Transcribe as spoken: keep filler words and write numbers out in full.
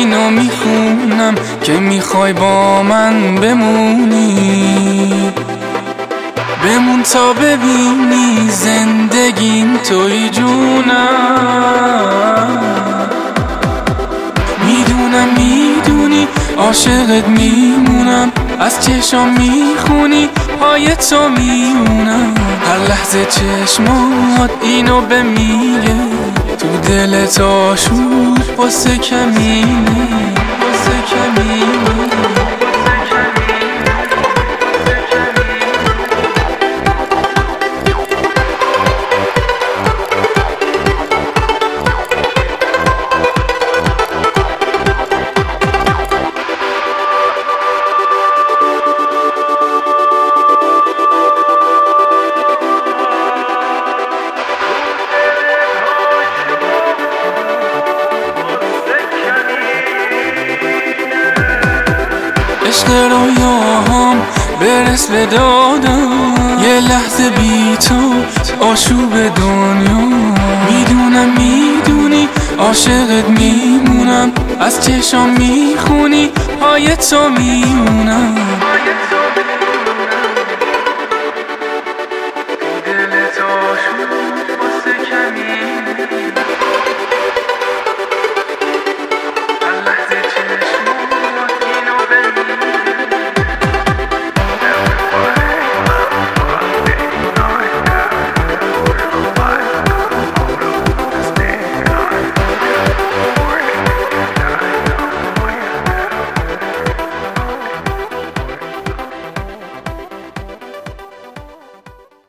اینو میخونم که میخوای با من بمونی. بمون تا ببینی زندگیم توی جونم. میدونم میدونی عاشقت میمونم، از چشام میخونی پای تو میمونم. هر لحظه چشمات اینو به میگه، تو دلت آشوب واسه کمینه، واسه کمینه. عشق رویاهام برس به دادم، یه لحظه بی تو آشوب دنیا. میدونم میدونی عاشقت میمونم، از چشام میخونی پای تو میمونم.